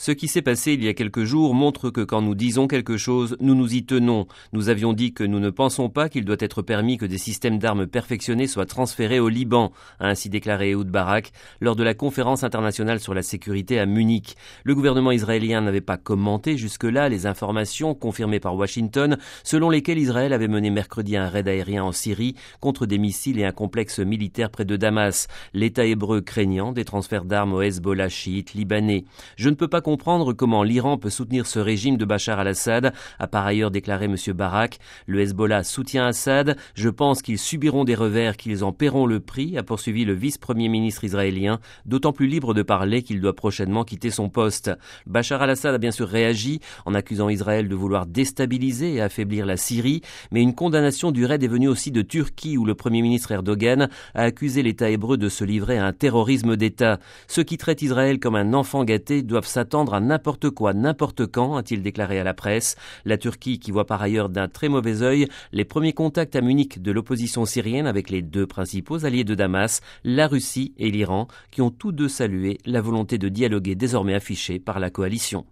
Ce qui s'est passé il y a quelques jours montre que quand nous disons quelque chose, nous nous y tenons. Nous avions dit que nous ne pensons pas qu'il doit être permis que des systèmes d'armes perfectionnés soient transférés au Liban, a ainsi déclaré Ehud Barak lors de la conférence internationale sur la sécurité à Munich. Le gouvernement israélien n'avait pas commenté jusque-là les informations confirmées par Washington selon lesquelles Israël avait mené mercredi un raid aérien en Syrie contre des missiles et un complexe militaire près de Damas, l'État hébreu craignant des transferts d'armes au Hezbollah chiite libanais. Je ne peux pas comprendre comment l'Iran peut soutenir ce régime de Bachar al-Assad, a par ailleurs déclaré M. Barak. Le Hezbollah soutient Assad. Je pense qu'ils subiront des revers, qu'ils en paieront le prix, a poursuivi le vice-premier ministre israélien, d'autant plus libre de parler qu'il doit prochainement quitter son poste. Bachar al-Assad a bien sûr réagi en accusant Israël de vouloir déstabiliser et affaiblir la Syrie, mais une condamnation du raid est venue aussi de Turquie où le premier ministre Erdogan a accusé l'État hébreu de se livrer à un terrorisme d'État. Ceux qui traitent Israël comme un enfant gâté doivent s'attendre à n'importe quoi, n'importe quand, a-t-il déclaré à la presse. La Turquie qui voit par ailleurs d'un très mauvais œil les premiers contacts à Munich de l'opposition syrienne avec les deux principaux alliés de Damas, la Russie et l'Iran, qui ont tous deux salué la volonté de dialoguer désormais affichée par la coalition.